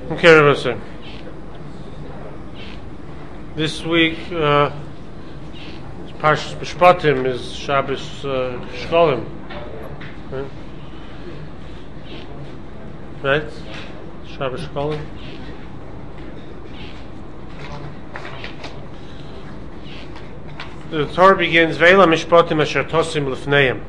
Okay, Rabbi. This week, Parshas Mishpatim is Shabbos Shkolim, right? Shabbos Shkolim. The Torah begins, Ve'ela Mishpatim asher tosim lefneim.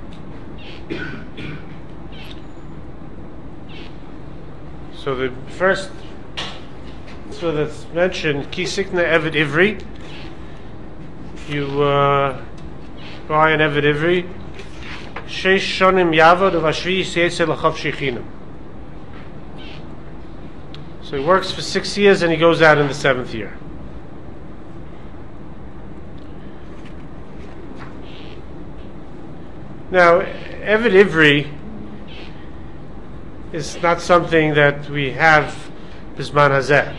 So the first that's mentioned, Ki Sikna Eved Ivri. You buy an Eved Ivri. Sheish Shonim Yavod of Ashvi Yisrael L'chav Shechinam. So he works for 6 years and he goes out in the 7th year. Now, Eved Ivri is not something that we have Bisman Hazeh.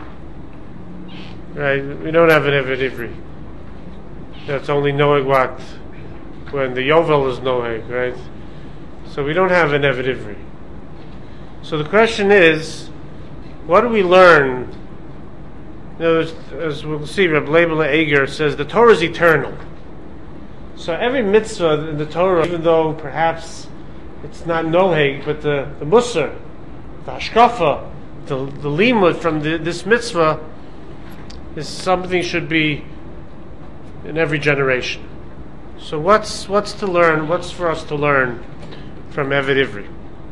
Right? We don't have an Eved Ivri. That's only knowing what when the Yovel is knowing, right? So we don't have an Eved Ivri. So the question is, what do we learn? You know, as we'll see, Reb Leibel Eger says the Torah is eternal. So every mitzvah in the Torah, even though perhaps it's not noheg, but the musar, the hashkafa, the limud from this mitzvah is something should be in every generation. So what's to learn? What's for us to learn from Eved Ivri?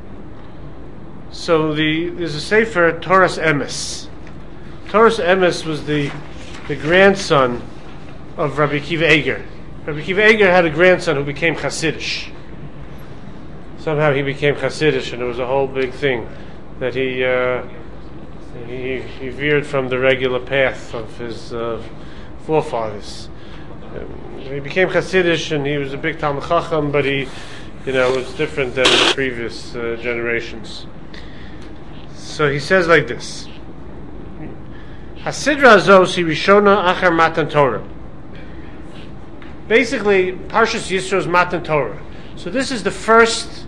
So there's a sefer, Toras Emes. Toras Emes was the grandson of Rabbi Akiva Eger. Rabbi Akiva Eger had a grandson who became Hasidish. Somehow he became Hasidish, and it was a whole big thing that he veered from the regular path of his forefathers. He became Hasidish, and he was a big Talmid Chacham, but he, was different than the previous generations. So he says like this: Hasidra Zos Rishona Achar Matan Torah. Basically, Parshas Yisro is Matan Torah. So this is the first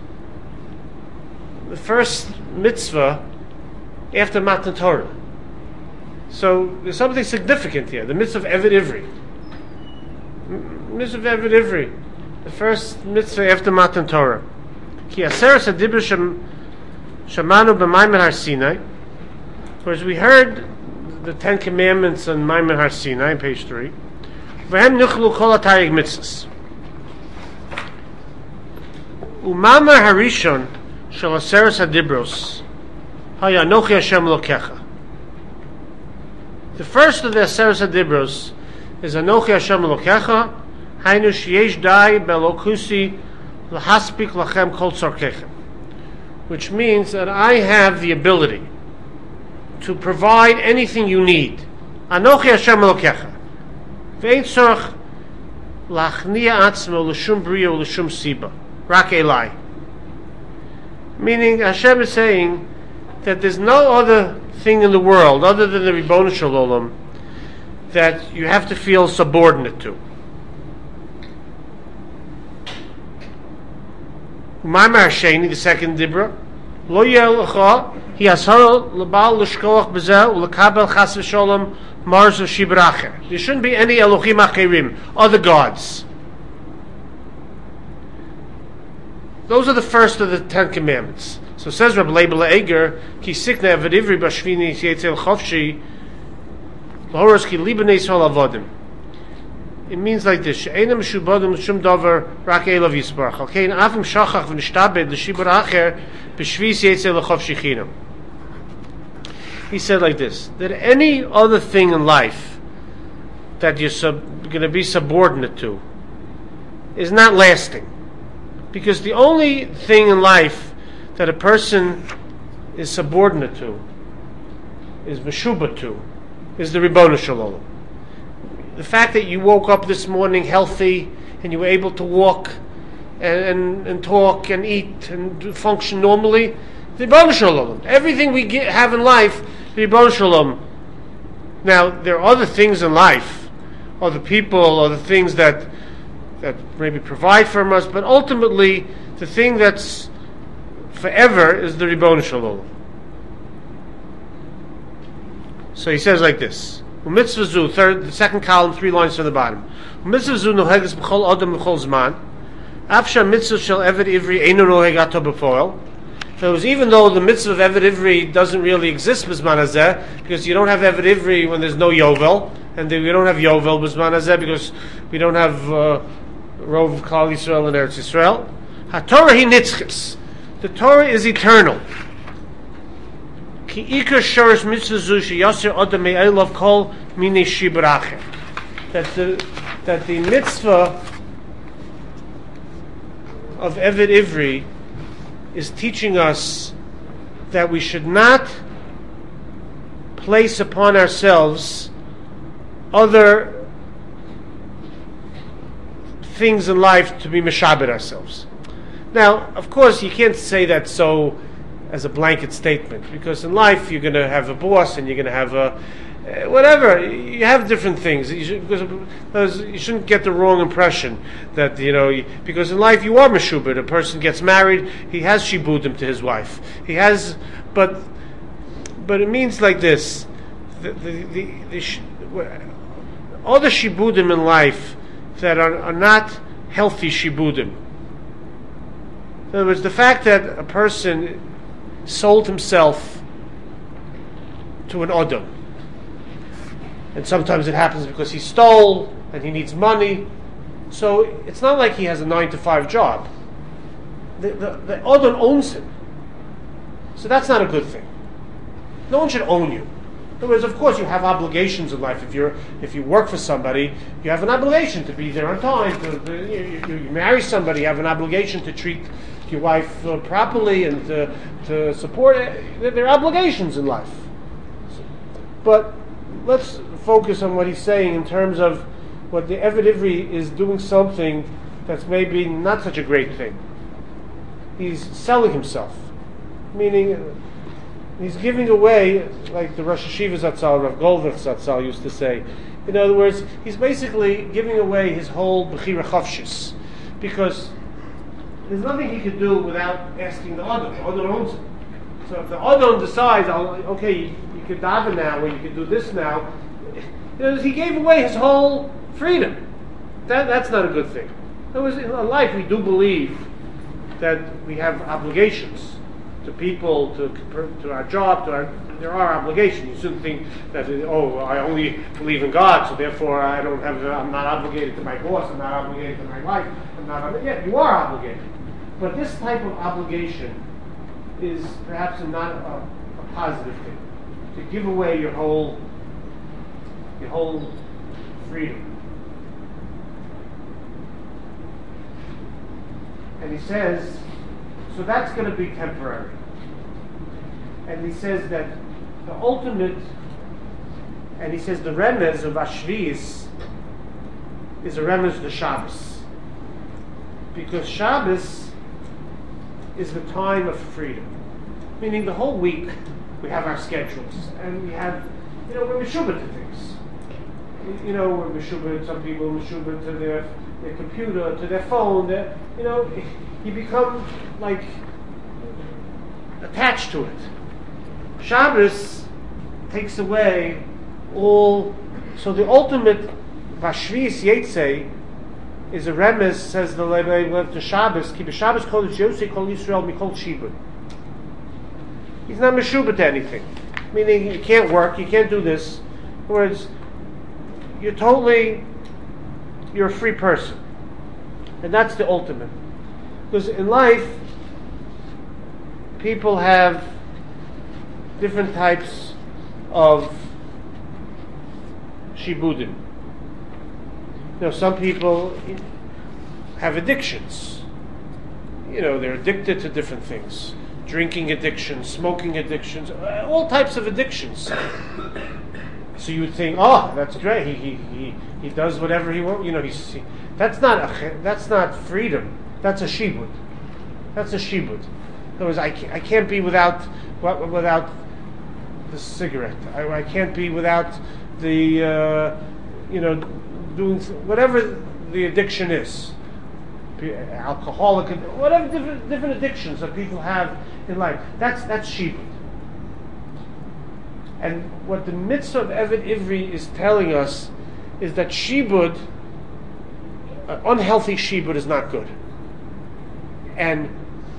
mitzvah after Matan Torah. So there's something significant here. The mitzvah of Eved Ivri. Mitzvah of Eved Ivri. The first mitzvah after Matan Torah. Ki aseres hadibur shamanu b'Maimer Har Sinai. Whereas we heard the 10 Commandments on Maimer Har Sinai, page 3. V'hem nichlu kol hatayig mitzvahs. Umamar harishon shel aseres hadibros haya anochi Hashem Elokecha. The first of the aseres hadibros is Anochi Hashem Elokecha, hainu sheyesh dai belokusi lahaspik lachem kol tzarkechem, which means that I have the ability to provide anything you need. Anochi Hashem Elokecha. Ve'ein tzorach lachnia atzmo l'shum bria l'shum siba. Rak Elai. Meaning Hashem is saying that there's no other thing in the world other than the Ribono Shel Olam that you have to feel subordinate to. Ma'amar Sheni, the second Dibra, Lo Yeh Lecha, Hi Asar L'Bal L'Shkoach B'Zeh U'Lekabel Chas V'Sholom Mars V'Shibra. There shouldn't be any Elohim Acherim, other gods. Those are the first of the 10 Commandments. So says Rabbi Leibel Eger, Ki Sikna Eved Ivri B'Shvini Yetzel Chovshi L'Horos Ki Libanei Yisrael Avodim. It means like this: She'enam Meshubadim L'Shum Dover Rak Elav Yisbarach. Alkein Avim Shachach V'Nishtabed L'Shibur Acher B'Shvis Yetzel L'Chov Shechinam. He said like this: that any other thing in life that you're going to be subordinate to is not lasting. Because the only thing in life that a person is subordinate to, is meshubat to, is the Ribono Shel Olam. The fact that you woke up this morning healthy and you were able to walk and talk and eat and function normally, the Ribono Shel Olam. Everything we have in life, the Ribono Shel Olam. Now, there are other things in life, other people, other things that maybe provide for us, but ultimately the thing that's forever is the Ribono Shel Olam. So he says like this. Mitzvah zu, the second column, 3 lines from the bottom. Mitzvah zu noheges b'chol adam b'chol zman. Afsha mitzvah shel eved ivri eino noheg ato b'foel. So even though the mitzvah of eved ivri doesn't really exist b'zman hazeh, because you don't have eved ivri when there's no yovel, and we don't have yovel b'zman hazeh because we don't have rov of Klal Yisrael and Eretz Yisrael. HaTorah hi nitzchis. The Torah is eternal. Ki ikar shorish mitzvah zu sheyasir adam me'elav kol minei shibrachem. That the mitzvah of Eved Ivri is teaching us that we should not place upon ourselves other things in life to be meshabed ourselves. Now, of course, you can't say that so as a blanket statement, because in life you're going to have a boss and you're going to have a whatever. You have different things. Because you shouldn't get the wrong impression that, because in life you are meshubed. A person gets married, he has shibudim to his wife. He has, but it means like this: all the shibudim in life that are not healthy shibudim. In other words, the fact that a person sold himself to an odom, and sometimes it happens because he stole and he needs money, so it's not like he has a 9-to-5 job. The odom owns him, so that's not a good thing. No one should own you. In other words, of course, you have obligations in life. If you work for somebody, you have an obligation to be there on time. You marry somebody, you have an obligation to treat your wife properly and to support it. There are obligations in life. But let's focus on what he's saying in terms of what the Eved Ivri is doing something that's maybe not such a great thing. He's selling himself, meaning he's giving away, like the Rosh Hashiva Zatzal, Rav Goldberg Zatzal used to say. In other words, he's basically giving away his whole Bechira Chavshis, because there's nothing he could do without asking the Adon. The Adon owns it. So if the Adon decides, okay, you could daven now, or you could do this now, he gave away his whole freedom. That's not a good thing. In life, we do believe that we have obligations to people, to our job, there are obligations. You shouldn't think that, I only believe in God, so therefore I'm not obligated to my boss, I'm not obligated to my wife, you are obligated. But this type of obligation is perhaps not a positive thing. To give away your whole freedom. And he says, so that's going to be temporary. And he says that the ultimate, and he says the remez of Ashviz is a remez to Shabbos. Because Shabbos is the time of freedom. Meaning the whole week we have our schedules, and we have, we're meshubed to things. We're meshubed, some people are meshubed to their computer, to their phone, you become like attached to it. Shabbos takes away all, so the ultimate Vashvis Yetzei is a remez, says the Lev to Shabbos, Ki b'Shabbos kol Yosei kol Yisrael mikol shibud. He's not meshubed to anything. Meaning you can't work, you can't do this. In other words, you're a free person. And that's the ultimate. Because in life, people have different types of shibudim. Some people have addictions. They're addicted to different things. Drinking addictions, smoking addictions, all types of addictions. So you would think, that's great. He does whatever he wants. That's not freedom. That's a shibud. That's a shibud. In other words, I can't be without the cigarette. I can't be without the doing whatever the addiction is, alcoholic, whatever different addictions that people have in life. That's shibud. And what the mitzvah of Evet Ivri is telling us is that shibud, unhealthy shibud, is not good. And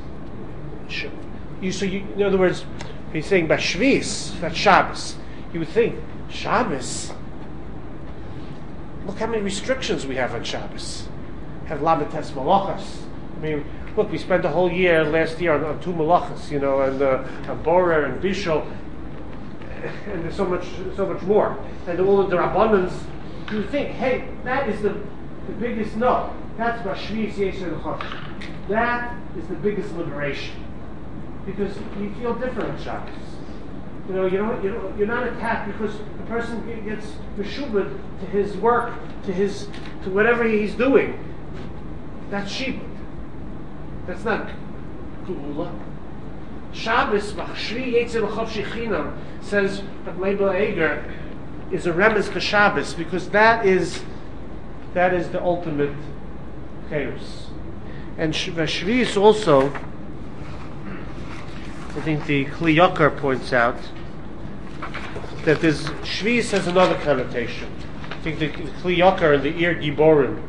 in other words, he's saying Bashvis, that's Shabbos. You would think, Shabbos? Look how many restrictions we have on Shabbos. Have Lamites Malachas. I mean, look, we spent the whole year last year on two Malachas, and Borer and Bishul, and there's so much more. And all of the Rabbanans, you think, hey, that is the biggest no. That's Bashvis Yesher Chosh. That is the biggest liberation. Because you feel different on Shabbos. You're not attacked because the person gets meshubed to his work, to whatever he's doing. That's shibud. That's not geula. Shabbos, Machshri Yetzel Chavshi Chinam, says that Leibel Eger is a remez to Shabbos because that is the ultimate chaos. And Shvius also, I think the Kli Yakar points out that Shvius has another connotation. I think the Kli Yakar and the Ir Giborim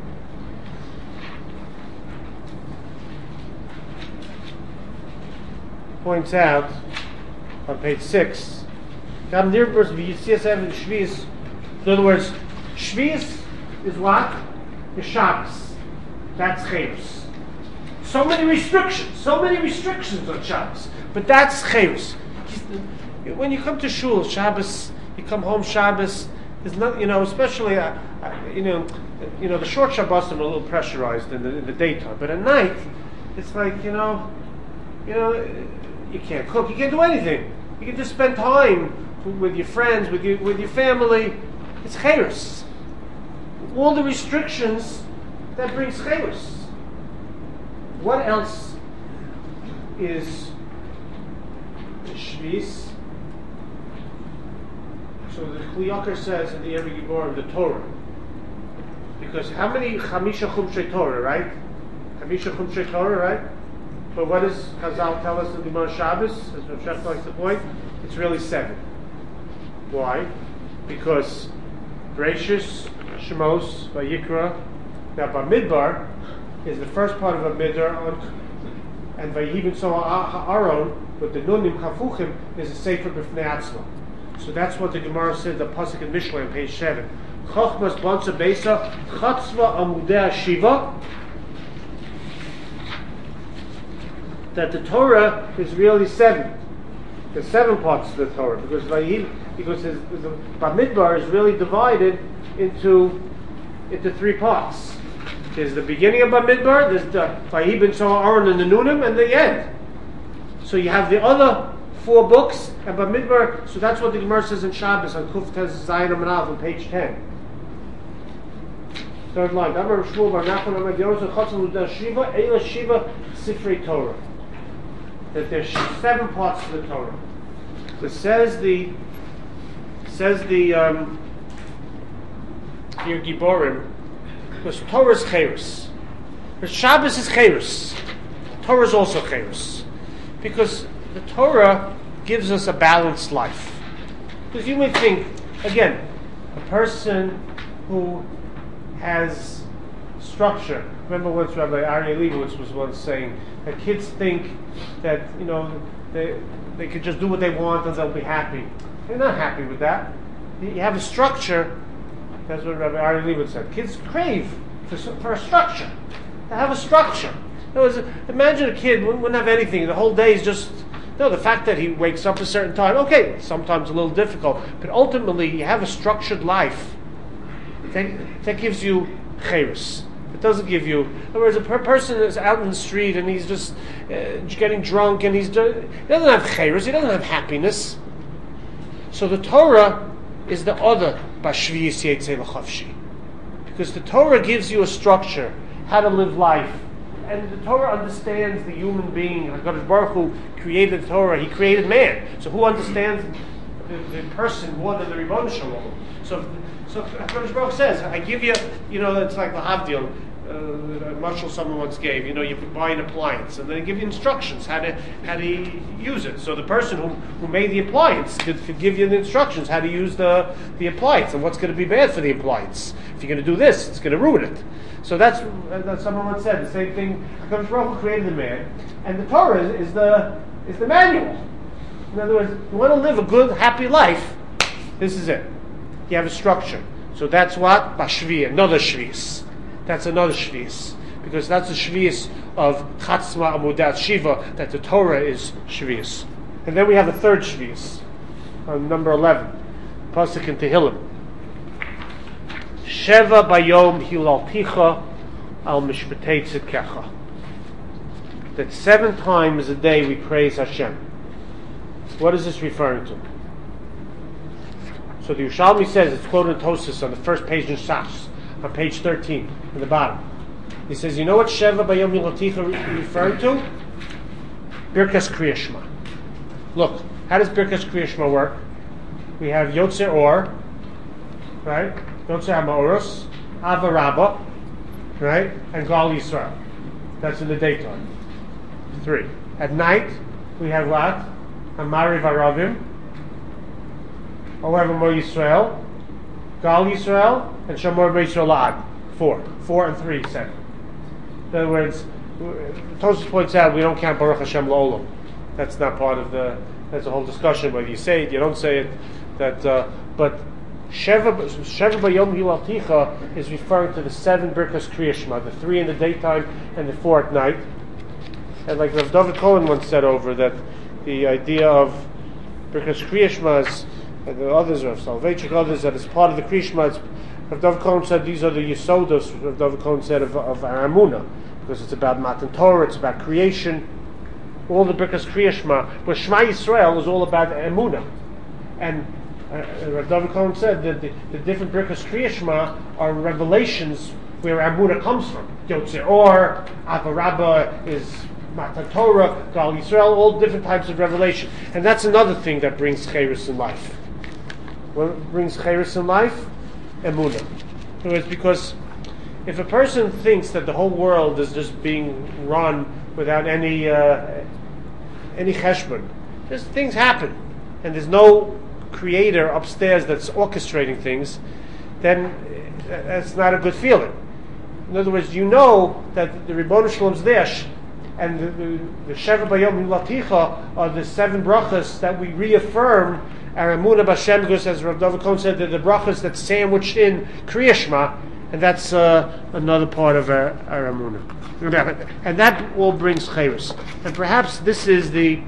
points out on page 6. In other words, Shvius is what? Is Shabbos. That's Chayrus. So many restrictions on Shabbos. But that's Chayrus. When you come to Shul, Shabbos, you come home Shabbos, there's not, especially, the short Shabbos are a little pressurized in the daytime. But at night, it's like, you can't cook, you can't do anything. You can just spend time with your friends, with your family. It's chayrus. All the restrictions that brings chayrus. What else is the shvis? So the Kli Yakar says in the Ever Gibor, the Torah. Because how many Chamisha Chumshei Torah, right? Chamisha Chumshei Torah, right? But what does Chazal tell us in Gemara Shabbos? As Rav Shech likes to point, it's really 7. Why? Because Bereshis, Shemos, Vayikra, now Bamidbar is the first part of Bamidbar, and Vayibin Soa Ha'aron, with the Nunim Chafuchim, is a Sefer B'fnei Atzma. So that's what the Gemara said, the Pasuk in Mishlei on page 7. Chochmas Bonsa Beisa, Chatzva Amudei Shiva, that the Torah is really 7. There's 7 parts of the Torah because the Bamidbar is really divided into 3 parts. There's the beginning of Bamidbar, there's the Vayibin Soa Aaron and the Nunim, and the end. So you have the other 4 books and Bamidbar. So that's what the Gemara says in Shabbos on Kuf Tez Zayin Amanav on page 10. 3rd line. Damar Shmuel Bar Nachman Amad Yorosah Chatzal Uda Shiva Eila Shiva Sifrei Torah. That there's 7 parts to the Torah. So says the Ir Giborim, because Torah is chayrus. But Shabbos is chayrus. Torah is also chayrus. Because the Torah gives us a balanced life. Because you may think, again, a person who has structure. Remember once Rabbi Aryeh Leibowitz was once saying that kids think that, they could just do what they want and they'll be happy. They're not happy with that. You have a structure. That's what Rabbi Aryeh Leibowitz said. Kids crave for a structure. They have a structure. In other words, imagine a kid wouldn't have anything. The whole day is just... the fact that he wakes up a certain time, okay, sometimes a little difficult, but ultimately you have a structured life. That gives you chayrus. It doesn't give you... In other words, a person is out in the street and he's just getting drunk and he doesn't have chayrus, he doesn't have happiness. So the Torah is the other Bashviyis Yetzei L'Chavshi. Because the Torah gives you a structure, how to live life. And the Torah understands the human being. HaKadosh Baruch Hu created the Torah, He created man. So who understands the person more than the Ribbon Shalom? So HaKadosh Baruch Hu says, I give you, it's like the Havdil. a marshal someone once gave. You buy an appliance, and they give you instructions how to use it. So the person who made the appliance could give you the instructions how to use the appliance and what's going to be bad for the appliance. If you're going to do this, it's going to ruin it. So that's someone once said the same thing. HaKadosh Baruch Hu created the man, and the Torah is the manual. In other words, you want to live a good, happy life. This is it. You have a structure. So that's what Bashvi, another Shvius. That's another Shvius. Because that's the Shvius of Chatzma Amudat Shiva, that the Torah is Shvius. And then we have a third Shvius, on number 11, Pasuk in Tehillim. Sheva bayom hilalticha al mishpatei tzidkecha. That 7 times a day we praise Hashem. What is this referring to? So the Yerushalmi says, it's quoted in Tosfos on the first page in Shas, on page 13, in the bottom. He says, you know what Sheva Bayom Yilaticha referring to? Birkas Kriya Shema. Look, how does Birkas Kriya Shema work? We have Yotzer Or, right? Yotzer HaMa'oros, Ava Rabbah, right? And Gal Yisrael. That's in the daytime. 3. At night, we have what? Amari Varavim, However, Mo Yisrael, Gal Yisrael, and Shamor Yisrael La'ad. 4 and 3 said. In other words, Tosfos points out we don't count Baruch Hashem La'olam. That's not part of that's a whole discussion whether you say it, you don't say it. But Sheva Bayom Hilalticha is referring to the 7 Birkas Kriya Shema, the 3 in the daytime and the 4 at night. And like Rav David Cohen once said over that, the idea of Birkas Kriya Shema and the others, Rav Soloveitchik, others, that is part of the Kriya Shema. Rav David Cohen said these are the Yesodos, Rav David Cohen said, of our Amunah, because it's about Matan Torah, it's about creation, all the Birkas Kriya Shema. But Shema Yisrael is all about Amunah. And Rav David Cohen said that the different Birkas Kriya Shema are revelations where Amunah comes from. Yotzer Or, Ava Rabbah is Matan Torah, Gal Yisrael, all different types of revelation. And that's another thing that brings Chayrus in life. What brings Chayrus in life? Emunah. In other words, because if a person thinks that the whole world is just being run without any cheshbon, things happen, and there's no creator upstairs that's orchestrating things, then that's not a good feeling. In other words, you know that the Ribono Shalom's there, and the Sheva Bayom Laticha are the 7 brachas that we reaffirm our Emunah B'Hashem, because as Rav David Cohen said, they're the brachas that's sandwiched in Kriya Shema, and that's another part of our Emunah. And that all brings Chayrus. And perhaps this is the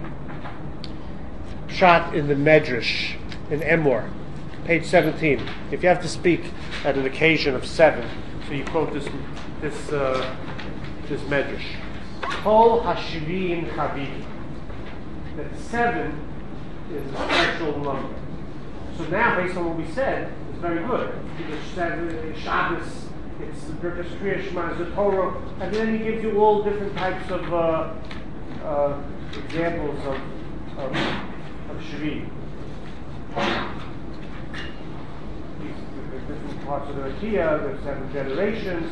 shot in the Medrash, in Emor, page 17. If you have to speak at an occasion of 7, so you quote this Medrash. Kol Hashivim Chaviv. That 7 is a special number. So now, based on what we said, it's very good. Because 7 is Shabbos, it's the Birkas Kriya Shema, it's the Torah, and then he gives you all different types of examples of Shivim. Different parts of the Rakia, there's 7 generations.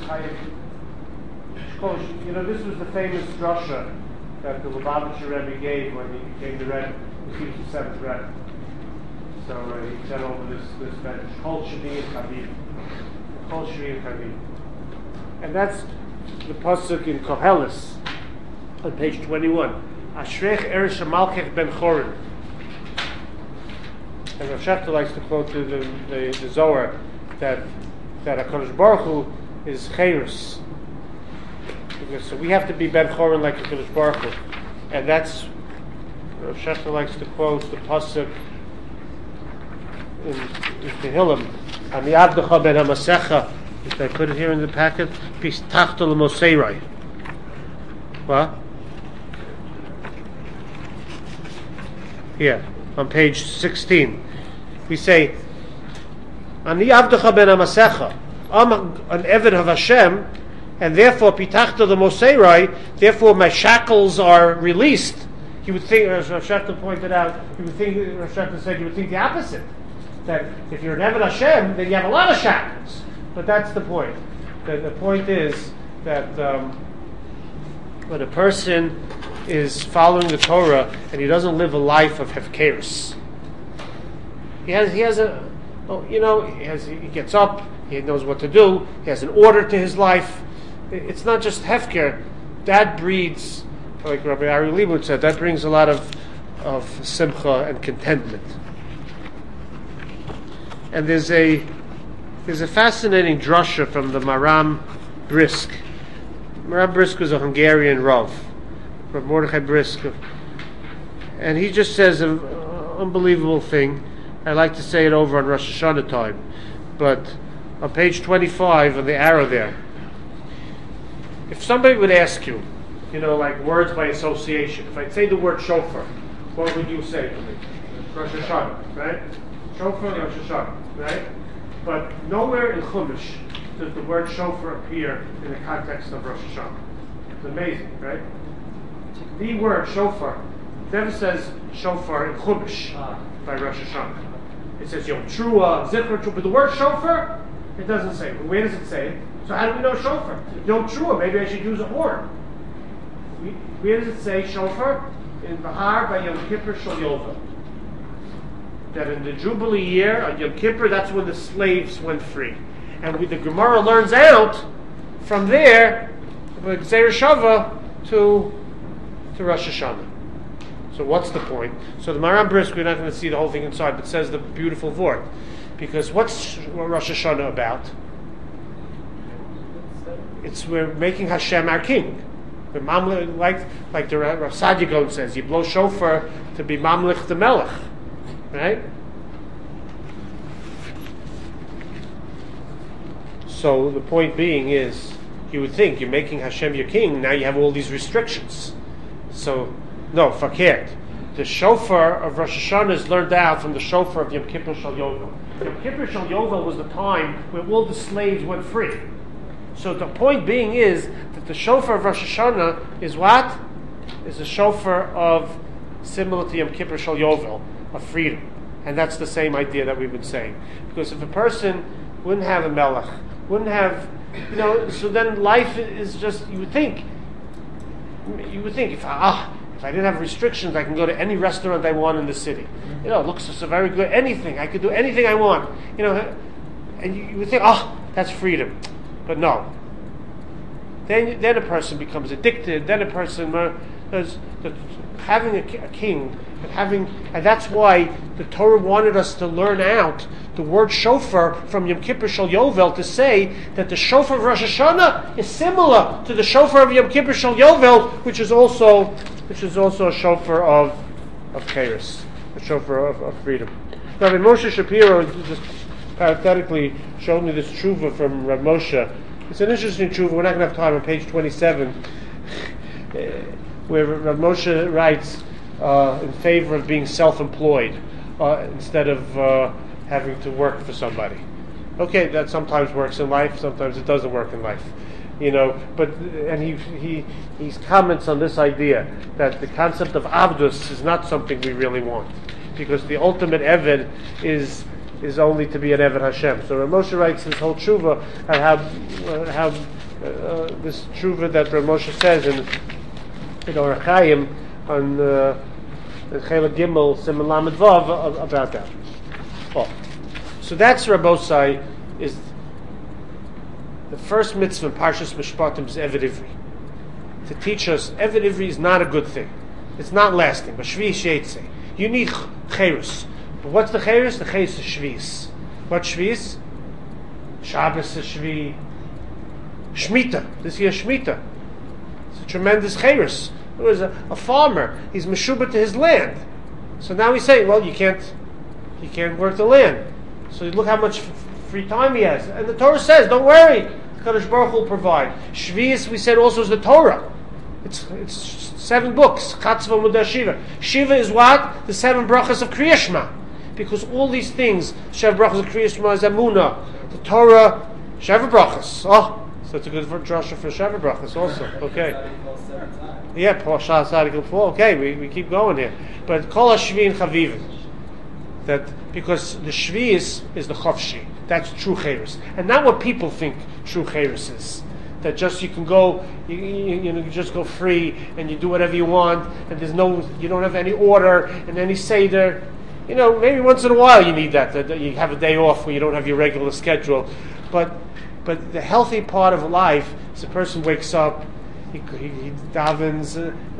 This was the famous drasha that the Lubavitcher Rebbe gave when he became the Rebbe. He was the 7th Rebbe. So he said over this message, Kol Shvi and Chaviv. Kol Shvi and Chaviv. And that's the pasuk in Koheles on page 21. Ashrech Eresh Malkech ben Chorin. And Rav Shechter likes to quote the Zohar that HaKadosh Baruch Hu is Chayrus. So we have to be Ben Chorin like HaKadosh Baruch Hu. And that's, Rav Shechter likes to quote the pasuk in Tehillim, Ani Abdecha ben HaMasecha. If I put it here in the packet, Pistachto l'Moseirai. What? Here, on page 16. We say, Ani Abdecha ben HaMasecha. I'm an Eved of Hashem, and therefore, Pitachta the Moseirai, therefore my shackles are released. You would think, as Rav Shechter pointed out, Rav Shechter said, you would think the opposite. That if you're an Eved Hashem, then you have a lot of shackles. But that's the point. The point is that when a person is following the Torah and he doesn't live a life of hefkerus, he gets up, he knows what to do, he has an order to his life. It's not just hefker. That breeds, like Rabbi Ari Liebowitz said, that brings a lot of simcha and contentment. And there's a fascinating drasha from the Maram Brisk. Maram Brisk was a Hungarian Rav, Rav Mordechai Brisk, and he just says an unbelievable thing. I like to say it over on Rosh Hashanah time, but on page 25 on the arrow there, if somebody would ask you, like words by association, if I'd say the word shofar, what would you say to me? Rosh Hashanah, right? Shofar, Rosh Hashanah, right? But nowhere in Chumash does the word shofar appear in the context of Rosh Hashanah. It's amazing, right? The word shofar never says shofar in Chumash by Rosh Hashanah. It says Yom Trua, Zikr Trua, but the word shofar, it doesn't say. Where does it say it? So how do we know shofar? Yom Trua, maybe I should use a horn. Where does it say shofar? In Bahar by Yom Kippur Shal Yovel. That in the Jubilee year, on Yom Kippur, that's when the slaves went free. And the Gemara learns out from there, Gzeir Shava to Rosh Hashanah. So what's the point? So the Maram Brisk, we're not going to see the whole thing inside, but says the beautiful word. Because what's Rosh Hashanah about? We're making Hashem our king. Like the Rav Sadia Gaon says, you blow shofar to be Mamlich the Melech. Right? So the point being is, you would think you're making Hashem your king, now you have all these restrictions. So, no, fakert. The shofar of Rosh Hashanah is learned out from the shofar of Yom Kippur Shal Yovel. Yom Kippur Shal Yovel was the time where all the slaves went free. So the point being is that the shofar of Rosh Hashanah is what? Is a shofar of, similar to Yom Kippur Shal Yovel, of freedom. And that's the same idea that we've been saying. Because if a person wouldn't have a melech, wouldn't have, so then life is just, you would think if I didn't have restrictions, I can go to any restaurant I want in the city. It looks so very good, anything, I could do anything I want. And you would think, that's freedom. But no. Then a person becomes addicted, then a person, having a king, and that's why the Torah wanted us to learn out the word shofar from Yom Kippur Shal Yovel to say that the shofar of Rosh Hashanah is similar to the shofar of Yom Kippur Shal Yovel, which is also a shofar of Kairos, a shofar of freedom. Now, Moshe Shapiro just parenthetically showed me this tshuva from Rav Moshe. It's an interesting tshuva. We're not going to have time on page 27, where Rav Moshe writes in favor of being self-employed instead of having to work for somebody. Okay, that sometimes works in life, sometimes it doesn't work in life. And he comments on this idea that the concept of avdus is not something we really want, because the ultimate eved is only to be an eved Hashem. So Rav Moshe writes this whole tshuva and how this tshuva that Rav Moshe says in Orach Chaim on Chelek Gimel Siman Lamed Vav about that. So that's Rabbosai, is the first mitzvah in Parshas Mishpatim is Eved Ivri. To teach us, Eved Ivri is not a good thing. It's not lasting. But Shvi Sheitze. You need Cherus. But what's the Cherus? The Cherus is Shvi's. What Shvi's? Shabbos is Shvi. Shemitah. This year Shemitah. It's a tremendous Cherus. There was a farmer. He's Meshubah to his land. So now we say, well, you can't work the land. So look how much free time he has. And the Torah says, don't worry, Kadosh Baruch Hu will provide. Shvius, we said, also is the Torah. It's 7 books. Chatzva Mudah Shiva. Shiva is what? The 7 brachas of Kriya Shema. Because all these things, 7 brachas of Kriya Shema is Emunah. The Torah, 7 brachas. So it's a good drasha for 7 brachas also. Okay. Yeah, Parshas Article 4. Okay, we keep going here. But Kol HaShvi and Chavivim. That because the Shvi is the Chavshi. That's true Cheres. And not what people think true Cheres is. that just you can go, you just go free and you do whatever you want, and you don't have any order and any seder. Maybe once in a while you need that you have a day off where you don't have your regular schedule. But the healthy part of life is a person wakes up, he davens,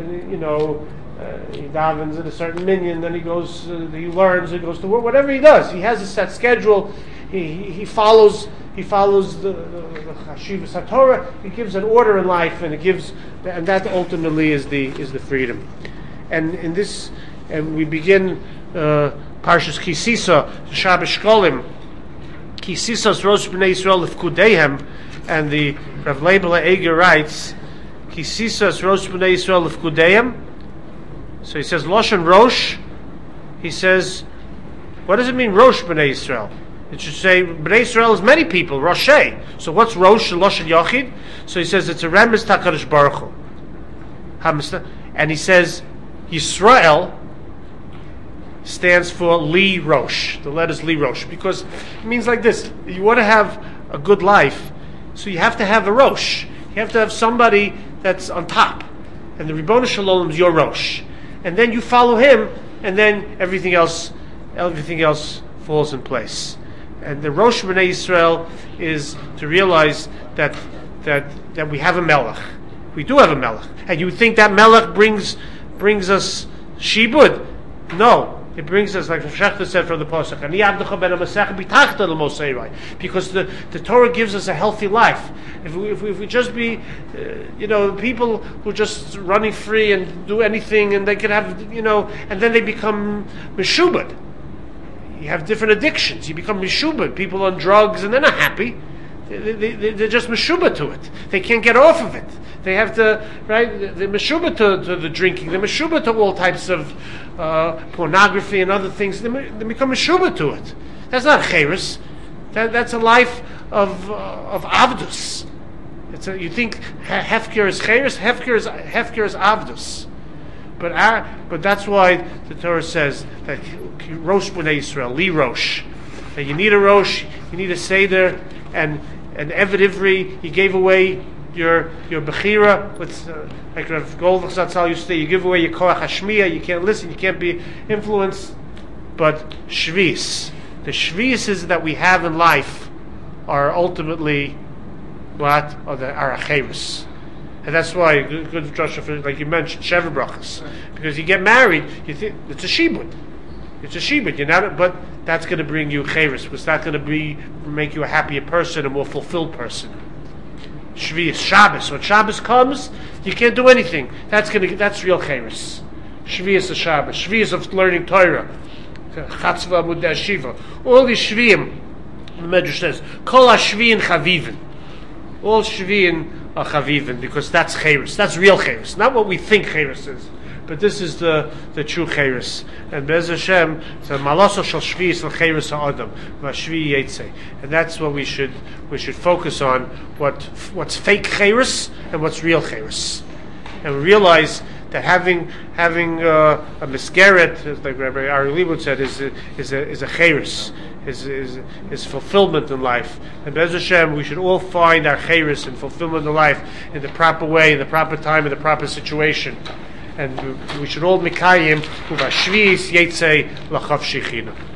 he davens in a certain minyan, then he goes, he learns, he goes to work, whatever he does. He has a set schedule. He follows the Chashivas HaTorah. He gives an order in life, and that ultimately is the freedom. And in this, and we begin Parshas Kisisa, Shabbos Shkolim. Kisisas Rosh B'nai Yisrael Lefkudeihem, and the Rav Leibele Eger writes, Kisisas Rosh B'nai Yisrael Lefkudeihem. So he says Lashon Rosh. He says, what does it mean Rosh B'nai Yisrael? It should say B'nai Yisrael is many people, Roshei. So what's Rosh? Lashon Yachid. So he says it's a remez Takadosh Baruch Hu. And he says Yisrael stands for Li Rosh. The letters Li Rosh, because it means like this: you want to have a good life, so you have to have a Rosh. You have to have somebody that's on top, and the Ribono Shel Olam is your Rosh, and then you follow him, and then everything else falls in place. And the Rosh B'nai Yisrael is to realize that we have a Melech. We do have a Melech, and you think that Melech brings us shibud? No. It brings us, like Shechta said from the Pasuk, because the Torah gives us a healthy life. If we just be, people who are just running free and do anything, and they can have, and then they become meshubad. You have different addictions. You become meshubad. People on drugs, and they're not happy. They're just meshubad to it. They can't get off of it. They have to, right? They're meshubad to the drinking. They're meshubad to all types of pornography and other things. They become meshubad to it. That's not cheres. That's a life of avdus. You think hefker is cheres? Hefker is avdus. But that's why the Torah says that Rosh B'nai Yisrael, Li Rosh. That you need a Rosh, you need a Seder, and Eved Ivri, he gave away your Bechira, with like Rav Goldach Zatzal used to say, you give away your Koach HaShmiya, you can't listen, you can't be influenced. But Shvis, the Shvises that we have in life are ultimately what? Are Acheres. And that's why, good Joshua, like you mentioned, Sheva Brachas. Because you get married, you think it's a shibud. It's a shibud, but that's going to bring you cheres, because that's going to make you a happier person, a more fulfilled person. Shvi is Shabbos. When Shabbos comes, you can't do anything. That's real cheres. Shvi is a Shabbos. Shvi is of learning Torah. Chatzva Amud Shiva. All these shviim, the Medrash says, Kol HaShviin Chavivin. All shviin are Chavivin, because that's cheres. That's real cheres. Not what we think cheres is. But this is the true cheres, and Be'ez Hashem, it's a malaso shel shvi is cheres ha'adam v'shvi yetzei, and that's what we should focus on. What's fake cheres and what's real cheres, and we realize that having a misgeret, as like Rabbi Ari Liebowitz said, is a cheres, is fulfillment in life. And Be'ez Hashem, we should all find our cheres and fulfillment in life in the proper way, in the proper time, in the proper situation. And we should all mikayim uvashvis yetzei lachav shechina.